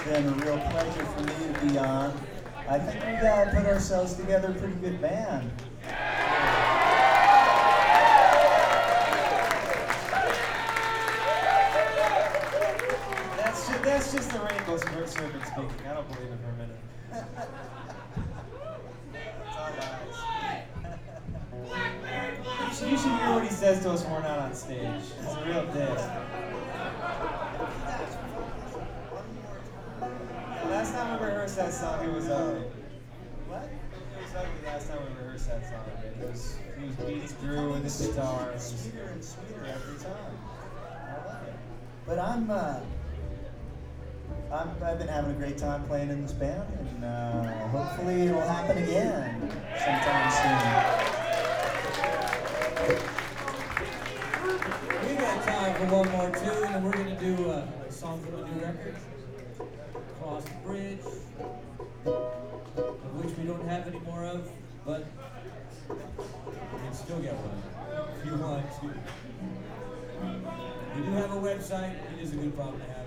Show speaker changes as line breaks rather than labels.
been a real pleasure for me to be on. I think we put ourselves together a pretty good band.
That's just the Rainbow Serpent speaking. I don't believe it for a minute. It's all lies. You should hear what he says to us when we're not on stage. It's a real diss. Last time we rehearsed that song, it was ugly. What? It was ugly last time we rehearsed that song. He was beating through with his guitar.
Sweeter and sweeter every time. I love it. But I've been having a great time playing in this band, and hopefully it'll happen again sometime
soon. We got time for one more tune, and we're going to do a song from a new record, Cross the Bridge, of which we don't have any more of, but you can still get one if you want to. We do have a website. It is a good problem to have.